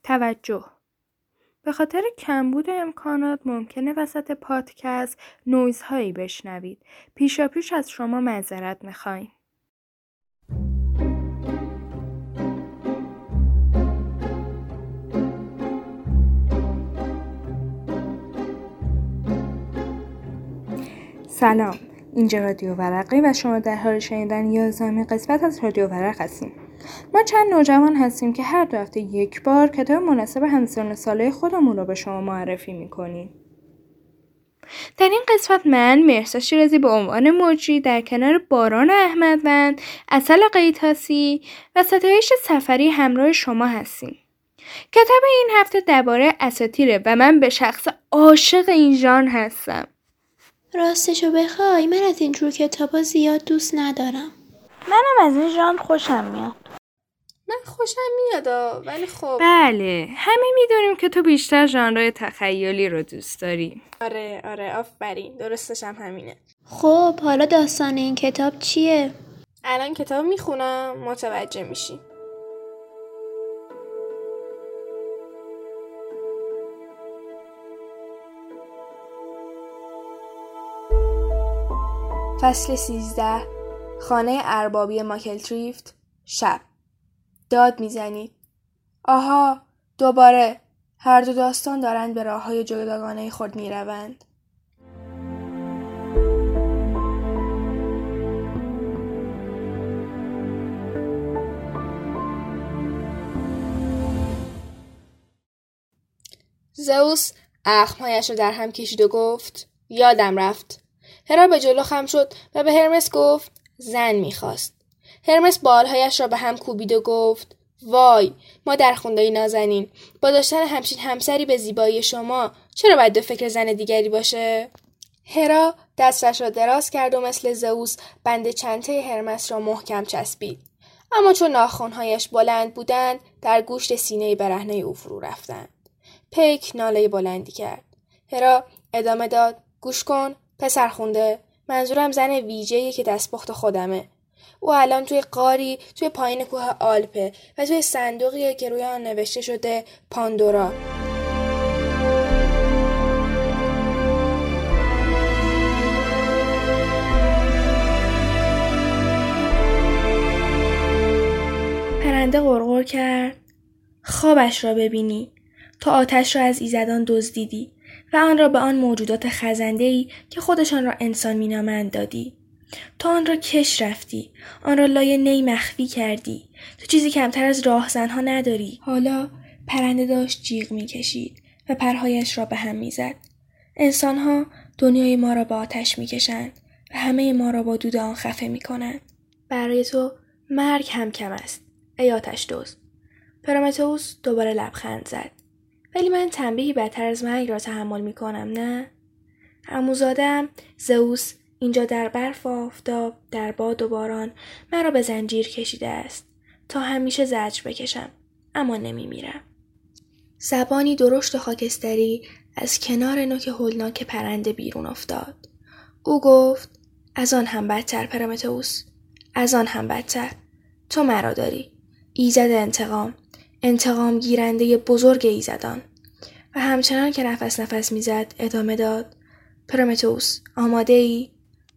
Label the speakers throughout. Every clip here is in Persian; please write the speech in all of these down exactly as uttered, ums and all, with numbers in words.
Speaker 1: توجه. به خاطر کمبود امکانات ممکنه وسط پادکست نویزهایی بشنوید. پیشا پیش از شما معذرت میخوایم. سلام، اینجا رادیو ورقی و شما در حال شنیدن یازدهمین قسمت از رادیو ورق هستیم. ما چند نوجوان هستیم که هر دو هفته یک بار کتاب مناسب همسن ساله خودمون رو به شما معرفی میکنیم. در این قسمت من مهرسا شیرازی به عنوان مجری در کنار باران احمدوند، عسل قیطاسی و ستایش سفری همراه شما هستیم. کتاب این هفته درباره اساطیره و من به شخص عاشق این ژانر هستم.
Speaker 2: راستشو بخوای من از اینجور کتابا زیاد دوست ندارم.
Speaker 3: منم از این ژانر خوشم میاد.
Speaker 4: من خوشم میاد ولی خب
Speaker 1: بله، همه میدونیم که تو بیشتر ژانرهای تخیلی رو دوست داری.
Speaker 4: آره آره آفرین، درستش هم همینه.
Speaker 2: خب حالا داستان این کتاب چیه؟
Speaker 4: الان کتاب میخونم متوجه میشی. فصل سیزده، خانه اربابی ماکلتریفت. شب. داد میزنید. آها، دوباره. هر دو داستان دارند به راههای جداگانه خود میروند. زئوس اخمهایش را در هم کشید و گفت یادم رفت. هرا به جلو خم شد و به هرمس گفت زن میخواست. هرمس بالهایش را به هم کوبید و گفت وای، ما در خونده نازنین، با داشتن همچین همسری به زیبایی شما چرا باید به فکر زن دیگری باشه؟ هرا دستش را دراز کرد و مثل زئوس بند چنته هرمس را محکم چسبید. اما چون ناخن‌هایش بلند بودند در گوشت سینه برهنه او فرو رفتند. پیک ناله بلندی کرد. هرا ادامه داد گوش کن پسر خونده، منظورم زن ویژه‌ای که دستپخت خودمه. او الان توی غاری توی پایین کوه آلپه و توی صندوقیه که روی آن نوشته شده پاندورا. پرنده غرغر کرد خوابش را ببینی، تا آتش را از ایزدان دزدیدی و آن را به آن موجودات خزنده‌ای که خودشان را انسان می‌نامند دادی. تو آن را کش رفتی، آن را لای نی مخفی کردی. تو چیزی کمتر از راهزنها نداری. حالا پرنده داشت جیغ می‌کشید و پرهایش را به هم می‌زد. انسان‌ها دنیای ما را به آتش می‌کشند و همه ما را با دود آن خفه می‌کنند. برای تو مرگ هم کم است، ای آتش دزد. پرومتئوس دوباره لبخند زد. ولی من تنبیهی بدتر از مرگ را تحمل می کنم، نه؟ عموزاده‌ام زئوس اینجا در برف و آفتاب، در باد و باران مرا به زنجیر کشیده است تا همیشه زجر بکشم، اما نمی میرم. زبانی درشت و خاکستری از کنار نوک هولناک پرنده بیرون افتاد. او گفت از آن هم بدتر پرومتئوس، از آن هم بدتر. تو مرا داری، ایزد انتقام، انتقام گیرنده بزرگ ایزدان. و همچنان که نفس نفس میزد ادامه داد پرومتئوس آماده ای؟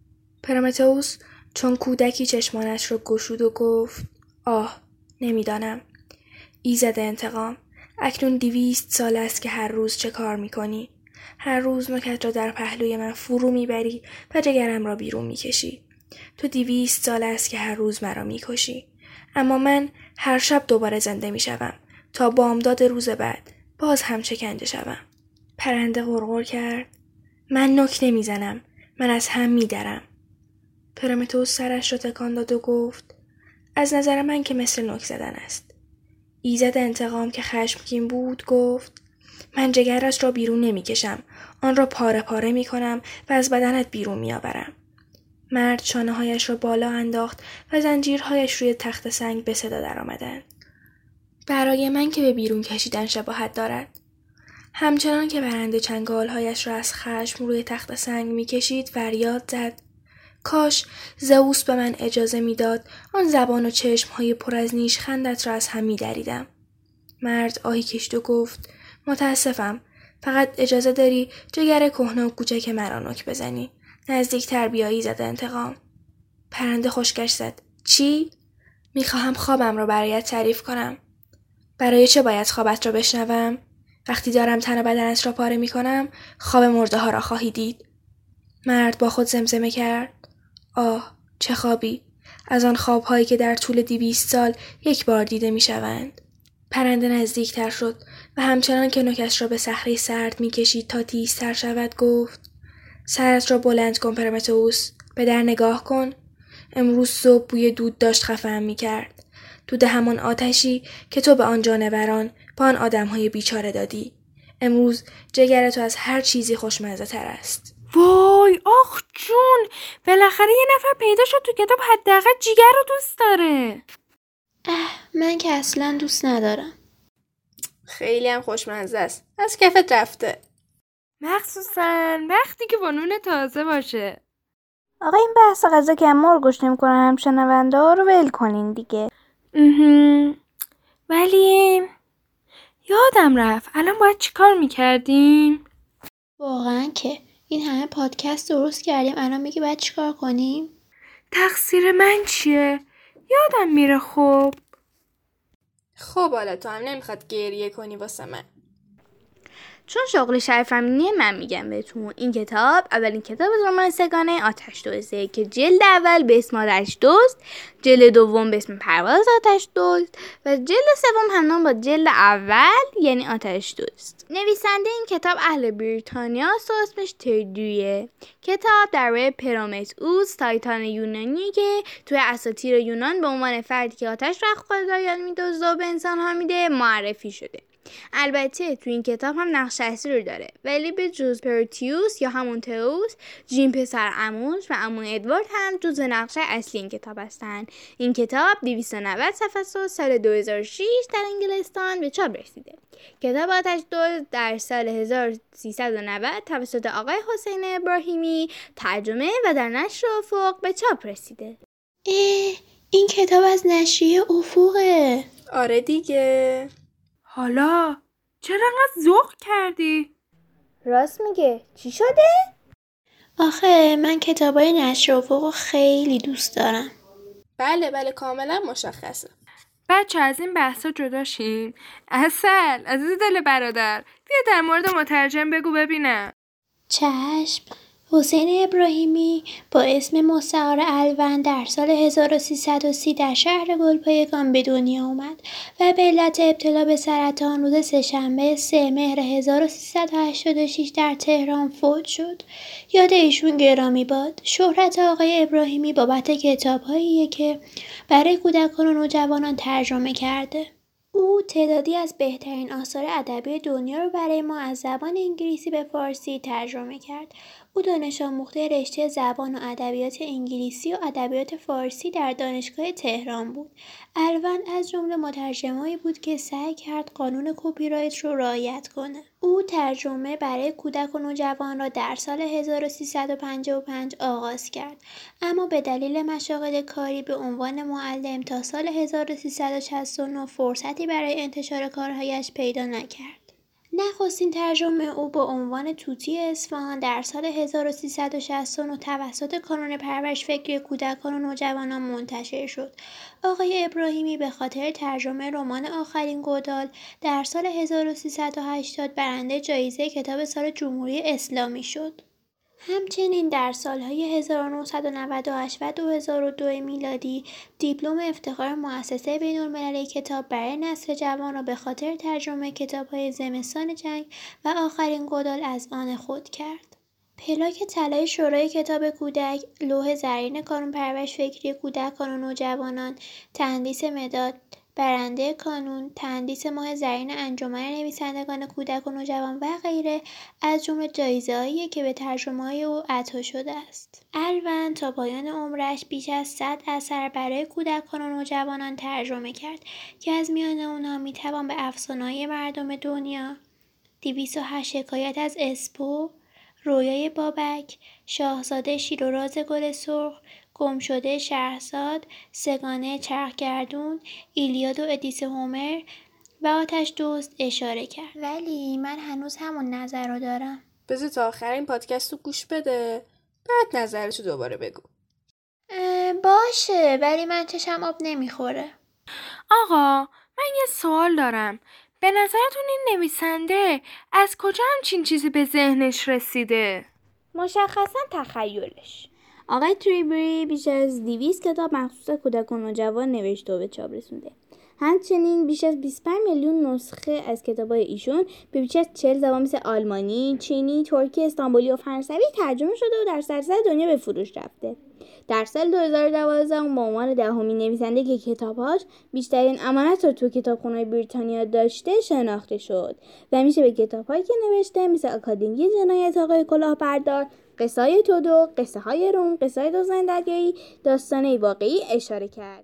Speaker 4: پرومتئوس چون کودکی چشمانش را گشود و گفت آه نمیدانم. ایزد انتقام، اکنون دویست سال است که هر روز چه کار میکنی؟ هر روز نوکت را در پهلوی من فرو میبری و جگرم را بیرون میکشی. تو دویست سال است که هر روز مرا میکشی، اما من هر شب دوباره زنده میشوم تا بامداد روز بعد باز هم شکنجه شوم. پرنده غرغر کرد من نوک نمیزنم، من از هم میدرم. پرومتئوس سرش را تکان داد و گفت از نظر من که مثل نوک زدن است. ایزد انتقام که خشمگین بود گفت من جگرش را بیرون نمیکشم، آن را پاره پاره میکنم و از بدنت بیرون میآورم. مرد شانه‌هایش را بالا انداخت و زنجیرهایش روی تخت سنگ به صدا درآمدند. برای من که به بیرون کشیدن شباهت دارد. همچنان که پرنده چنگالهایش را از خشم روی تخت سنگ میکشید فریاد زد کاش زئوس به من اجازه میداد آن زبان و چشمهای پر از نیشخندت را از هم میدریدم. مرد آهی کشید و گفت متاسفم. فقط اجازه داری جگر کهنه و کوچک مرا نوک بزنی. نزدیکتر بیایی زده انتقام. پرنده خشکش زد. چی؟ میخواهم خوابم را برایت تعریف کنم. برای چه باید خوابت را بشنوم؟ وقتی دارم تن و بدنت را پاره میکنم، خواب مرده ها را خواهی دید. مرد با خود زمزمه کرد. آه، چه خوابی! از آن خوابهایی که در طول دویست سال یک بار دیده میشوند. پرنده نزدیکتر شد و همچنان که نوکش را به صخره سرد میکشید تا تیزتر شود گفت سرت را بلند کن پرمتئوس، به در نگاه کن. امروز صبح بوی دود داشت خفه‌ام میکرد. دود همان آتشی که تو به آن جانوران، به آن آدمهای بیچاره دادی. امروز جگر تو از هر چیزی خوشمزه تر است.
Speaker 1: وای آخ جون، بالاخره یه نفر پیدا شد تو کتاب حداقل جیگر رو دوست داره.
Speaker 2: اه من که اصلا دوست ندارم.
Speaker 4: خیلی هم خوشمزه است. از کفت رفته.
Speaker 1: مخصوصا وقتی که با نون تازه باشه.
Speaker 3: آقا این بحث غذا که ما رو گوش نمی کنن، هم شنونده ها رو ول کنین دیگه.
Speaker 1: ولی یادم رفت الان باید چی کار میکردیم؟
Speaker 2: واقعا که این همه پادکست درست کردیم، الان میگه باید چی کار کنیم؟
Speaker 1: تقصیر من چیه؟ یادم میره. خب
Speaker 4: خب حالا تو هم نمیخواد گریه کنی واسه من.
Speaker 5: چون شغل شریف امینی من میگم بهتون، این کتاب اولین کتاب رمان سگانه آتش دزده که جلد اول به اسم آتش دزد، جلد دوم به اسم پرواز آتش دزد و جلد سوم همنام با جلد اول یعنی آتش دزد. نویسنده این کتاب اهل بریتانیا است و اسمش تردویه. کتاب درباره پرومتئوس، تایتان یونانی که توی اساطیر یونان به عنوان فردی که آتش را از خدایان میدزده و به انسان‌ها میده معرفی شده. البته تو این کتاب هم نقش اصلی رو داره، ولی به جز پرتیوس یا همون تئوس، جین پسر عموش و عمو ادوارد هم جز نقش اصلی این کتاب هستن. این کتاب دویست و نود صفحه است، سال دو هزار و شش در انگلستان به چاپ رسیده. کتاب آتش دزد در سال هزار و سیصد و نود توسط آقای حسین ابراهیمی ترجمه و در نشر افق به چاپ رسیده.
Speaker 2: اه این کتاب از نشریه افقه.
Speaker 4: آره دیگه.
Speaker 1: حالا چرا انقدر ذوق کردی؟
Speaker 5: راست میگه. چی شده؟
Speaker 2: آخه من کتابای نشر افق خیلی دوست دارم.
Speaker 4: بله بله کاملا مشخصه.
Speaker 1: بچه از این بحثا جدا شیم. عسل عزیز دل برادر، بیا در مورد مترجم بگو ببینم.
Speaker 2: چشم. حسین ابراهیمی با اسم مستعار الون در سال هزار و سیصد و سی در شهر گلپایگان به دنیا اومد و به علت ابتلا به سرطان روز سه‌شنبه سه مهر هزار و سیصد و هشتاد و شش در تهران فوت شد. یاد ایشون گرامی باد. شهرت آقای ابراهیمی بابت کتاب‌هاییه که برای کودکان و نوجوانان ترجمه کرده. او تعدادی از بهترین آثار ادبی دنیا رو برای ما از زبان انگلیسی به فارسی ترجمه کرد. او دانش آموخته رشته زبان و ادبیات انگلیسی و ادبیات فارسی در دانشگاه تهران بود. الون از جمله مترجمایی بود که سعی کرد قانون کپی رایت رو رعایت کنه. او ترجمه برای کودک و نوجوان را در سال هزار و سیصد و پنجاه و پنج آغاز کرد، اما به دلیل مشاغل کاری به عنوان معلم تا سال هزار و سیصد و شصت و نه فرصتی برای انتشار کارهایش پیدا نکرد. نخستین ترجمه او با عنوان توتی اصفهان در سال هزار و سیصد و شصت و نه توسط کانون پرورش فکری کودکان و نوجوانان منتشر شد. آقای ابراهیمی به خاطر ترجمه رمان آخرین گودال در سال هزار و سیصد و هشتاد برنده جایزه کتاب سال جمهوری اسلامی شد. همچنین در سالهای هزار و نهصد و نود و هشت و دو هزار و دو میلادی دیپلم افتخار مؤسسه بین‌المللی کتاب برای نسل جوان را به خاطر ترجمه کتاب‌های زمستان جنگ و آخرین گودال از آن خود کرد. پلاک طلای شورای کتاب کودک، لوح زرین کانون پرورش فکری کودکان و نوجوانان، تندیس مداد برنده کانون، تندیس ماه زرین انجمن نویسندگان کودک و نوجوان و غیره از جمله جایزه‌هایی که به ترجمه‌های او عطا شده است. الون تا پایان عمرش بیش از صد اثر برای کودکان و نوجوانان ترجمه کرد که از میان اونها میتوان به افسانه‌های مردم دنیا، دویست و هشت حکایت از اسپو، رویای بابک، شاهزاده شیر و راز گل سرخ، گمشده شهرزاد، سگانه چرخگردون، ایلیاد و ادیسه هومر، و آتش دزد اشاره کرد. ولی من هنوز همون نظر رو دارم.
Speaker 4: بذار تا آخر این پادکست رو گوش بده، بعد نظرشو دوباره بگو.
Speaker 2: باشه، ولی من چشم آب نمیخوره.
Speaker 1: آقا من یه سوال دارم. به نظرتون این نویسنده از کجا همچین چیزی به ذهنش رسیده؟
Speaker 5: مشخصا تخیلش. آقای تریبری بیش از دویست کتاب مخصوص کودکان و جوان نوشته و به چاپ رسونده. همچنین بیش از بیست و پنج میلیون نسخه از کتاب‌های ایشون به بیش از چهل زبان مثل آلمانی، چینی، ترکی، استانبولی و فرانسوی ترجمه شده و در سراسر دنیا به فروش رفته. در سال دو هزار و دوازده به عنوان دهمین نویسنده که کتاب‌هاش بیشترین امانت رو تو کتابخونه‌های بریتانیا داشته شناخته شد و میشه به کتاب‌هایی که نوشته مثل آکادمی جنایت آقای کلاهبردار، قصه‌های تودو، قصه‌های روم، قصه‌های دو زندگی، داستان‌های واقعی اشاره کرد.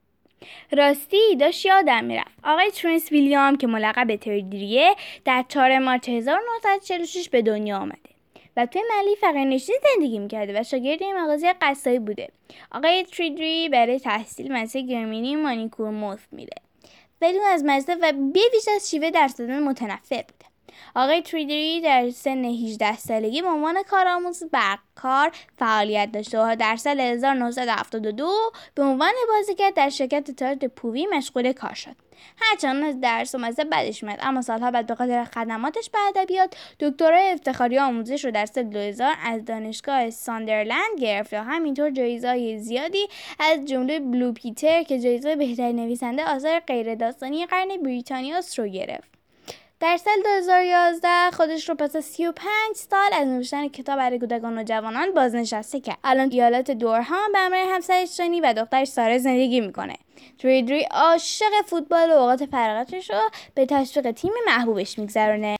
Speaker 5: راستی داشت یادم میرفت آقای ترنس ویلیام که ملقب تریدریه در چهارم مارس هزار و نهصد و چهل و شش به دنیا آمده و توی محله فقیرنشینی زندگی میکرده و شاگرد یه مغازه قصایی بوده. آقای تریدری برای تحصیل مدرسه گرمینی مانیکور موث میره، بدون از مزه و بیش از شیوه درس دادن متنفر بوده. آقای تریدری در سن هجده سالگی به عنوان کارآموز برقکار فعالیت داشته و در سال هزار و نهصد و هفتاد و دو به عنوان بازیگر در شرکت تئاتر پووی مشغول کار شد. هرچند از درس و مزه بدش میاد، اما سالها بعد به خاطر خدماتش به ادبیات دکترای افتخاری آموزش رو در سال دو هزار از دانشگاه ساندرلند گرفت و همینطور جایزه‌های زیادی از جمله بلو پیتر که جایزه بهترین نویسنده آثار غیر داستانی قرن بریتانیاست رو گرفت. در سال دو هزار و یازده خودش رو پس از سی و پنج سال از نوشتن کتاب برای کودکان و جوانان بازنشسته کرد. الان ایالت دورهام به همراه همسرش جانی و دخترش ساره زندگی میکنه. تریدری عاشق فوتبال و اوقات فراغتش رو به تشویق تیم محبوبش میگذرونه.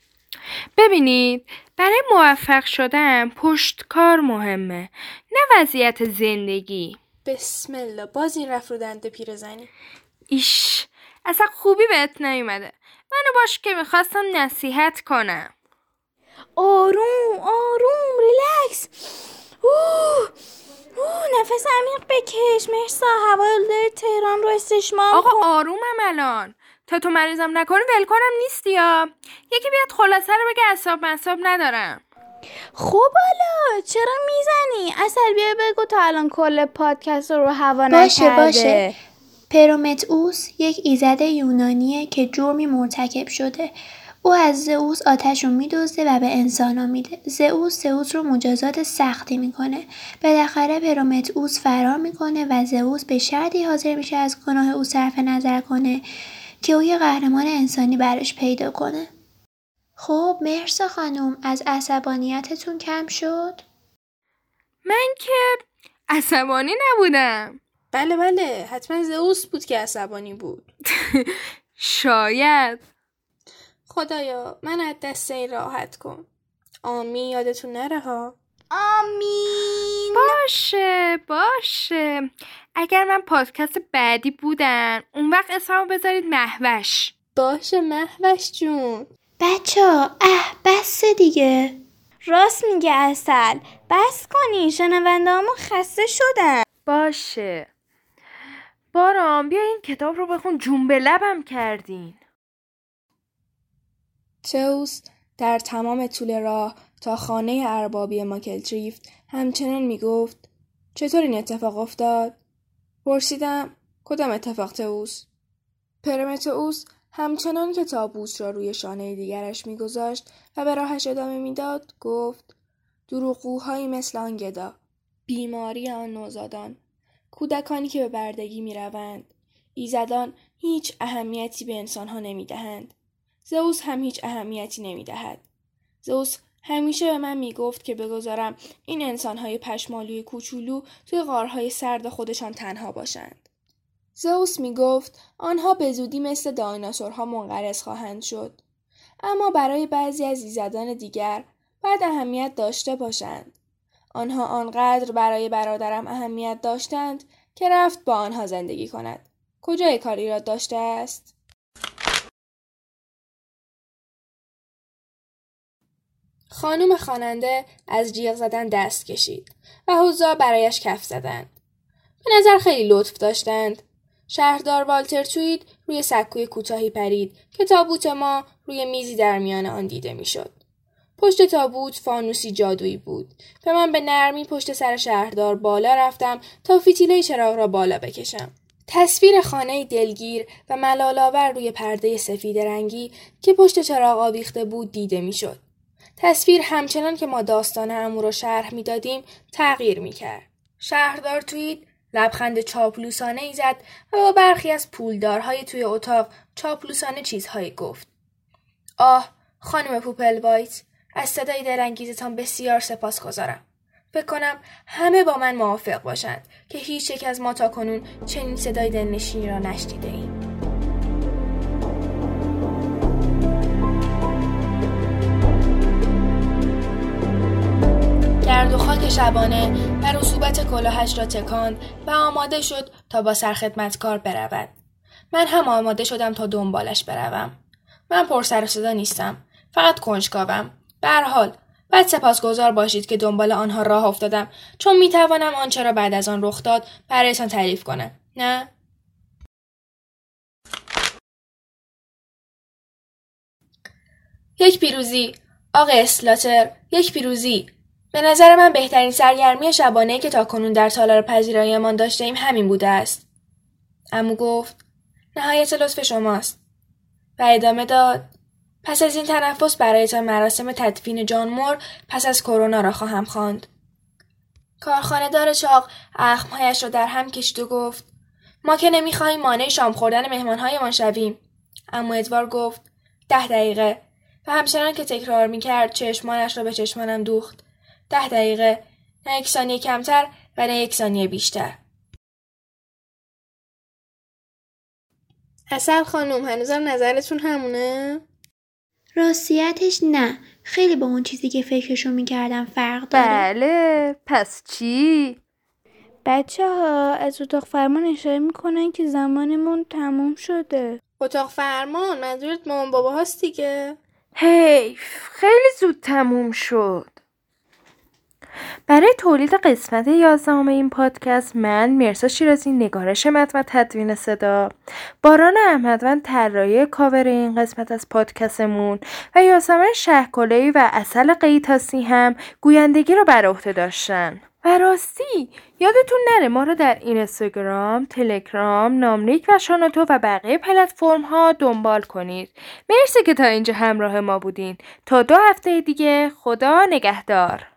Speaker 1: ببینید، برای موفق شدن پشتکار مهمه، نه وضعیت زندگی.
Speaker 4: بسم الله، باز این رفت رو دنده پیرزنی.
Speaker 1: ایش، اصلا خوبی بهت نیومده. منو باش که میخواستم نصیحت کنم.
Speaker 5: آروم آروم ریلکس. اوه اوه نفس عمیق بکش. مرسا هوادار تهران رو استشمام کن.
Speaker 1: آقا آرومم الان. تا تو مریضم نکنی ول کنم نیستی یا یکی بیاد خلاصه رو بگه اعصاب مصاب ندارم.
Speaker 5: خب حالا چرا میزنی؟ اصل بیا بگو تا الان کل پادکست رو هوا
Speaker 2: باشه
Speaker 5: نکرده.
Speaker 2: باشه پرومتئوس یک ایزد یونانیه که جرمی مرتکب شده. او از زئوس آتش رو میدزده و به انسانا میده. زئوس زئوس رو مجازات سختی میکنه. بالاخره پرومتئوس فرار میکنه و زئوس به شرطی حاضر میشه از گناه او صرف نظر کنه که او یه قهرمان انسانی براش پیدا کنه. خب مرسا خانم، از عصبانیتتون کم شد؟
Speaker 1: من که عصبانی نبودم.
Speaker 4: بله بله، حتما زئوس بود که عصبانی بود.
Speaker 1: شاید.
Speaker 4: خدایا من از دست این راحت کن. آمین. یادتون نره ها.
Speaker 5: آمین.
Speaker 1: باشه باشه. اگر من پادکست بعدی بودم اون وقت اسممو بذارید مهوش.
Speaker 4: باشه مهوش جون.
Speaker 2: بچه ها اه بس دیگه.
Speaker 5: راست میگه اصل. بس کنی، شنونده همون خسته شدن.
Speaker 1: باشه. بارام بیا این کتاب رو بخون، جون به لبم کردین.
Speaker 4: تئوس در تمام طول راه تا خانه اربابی ماکلتریفت همچنان میگفت چطور این اتفاق افتاد؟ پرسیدم کدام اتفاق تئوس؟ پرومتئوس همچنان که تابوت را روی شانه دیگرش میگذاشت و به راهش ادامه میداد گفت دروغگوهایی مثل آن گدا، بیماری آن نوزادان، کودکانی که به بردگی میروند. ایزدان هیچ اهمیتی به انسانها نمیدهند. زئوس هم هیچ اهمیتی نمیدهد. زئوس همیشه به من میگفت که بگذارم این انسانهای پشمالوی کوچولو توی غارهای سرد خودشان تنها باشند. زئوس میگفت آنها به زودی مثل دایناسورها منقرض خواهند شد. اما برای بعضی از ایزدان دیگر باید اهمیت داشته باشند. آنها آنقدر برای برادرم اهمیت داشتند که رفت با آنها زندگی کند. کجای کار ایراد داشته است؟ خانم خواننده از جیغ زدن دست کشید و حضار برایش کف زدند. به نظر خیلی لطف داشتند.
Speaker 6: شهردار والتر توید روی سکوی کوتاهی پرید که تابوت ما روی میزی در میان آن دیده میشد. پشت تابوت فانوسی جادویی بود و من به نرمی پشت سر شهردار بالا رفتم تا فتیله چراغ را بالا بکشم. تصویر خانه دلگیر و ملال‌آور روی پرده سفید رنگی که پشت چراغ آویخته بود دیده میشد. تصویر همچنان که ما داستان عمو را شرح میدادیم تغییر میکرد. شهردار توید لبخند چاپلوسانه ای زد و با برخی از پولدارهای توی اتاق چاپلوسانه چیزهایی گفت. آه خانم پوپلوایت، از صدای دلانگیزتان بسیار سپاسگزارم. فکر کنم همه با من موافق باشند که هیچ یک از ما تا کنون چنین صدای دلنشینی را نشنیده ایم. گرد و خاک شبانه و رطوبت کلاهش را تکاند و آماده شد تا با سرخدمتکار برود. من هم آماده شدم تا دنبالش بروم. من پر سر و صدا نیستم، فقط کنجکاوم. به هر حال بعد سپاسگزار باشید که دنبال آنها راه افتادم، چون میتوانم آنچه را بعد از آن رخ داد برایتان تعریف کنم. نه؟ یک پیروزی، آقا اسلاتر، یک پیروزی. به نظر من بهترین سرگرمی شبانه‌ای که تاکنون در تالار پذیراییمان داشته‌ایم همین بوده است. عمو گفت: نهایت لطف شماست. و ادامه داد: پس از این تنفس برایتان مراسم تدفین جان مور پس از کرونا را خواهم خواند. کارخانه دار چاق اخمهایش را در هم کشید و گفت: ما که نمیخواهیم مانع شام خوردن مهمانهایمان شویم. عمو ادوار گفت: ده دقیقه. و همچنان که تکرار میکرد چشمانش را به چشمانم دوخت. ده دقیقه، نه یک ثانیه کمتر و نه یک ثانیه بیشتر.
Speaker 4: اصل خانم، هنوزم نظرتون همونه؟
Speaker 2: راستیتش نه، خیلی با اون چیزی که فکرشو میکردم فرق داره.
Speaker 1: بله، پس چی؟ بچه ها از اتاق فرمان اشاره میکنن که زمانمون تموم شده.
Speaker 4: اتاق فرمان؟ منظورت مامان بابا هاست دیگه؟
Speaker 1: حیف، خیلی زود تموم شد. برای تولید قسمت یازدهم این پادکست من مرسا شیرازی نگارش متن و تدوین صدا، باران احمدوند طراحی کاور این قسمت از پادکستمون و یاسمن شهکله‌ای و اصل قیتاسی هم گویندگی رو بر عهده داشتن. و راستی یادتون نره ما رو در اینستاگرام، تلگرام، ناملیک و شنوتو و بقیه پلتفرم ها دنبال کنید. مرسی که تا اینجا همراه ما بودین. تا دو هفته دیگه، خدا نگهدار.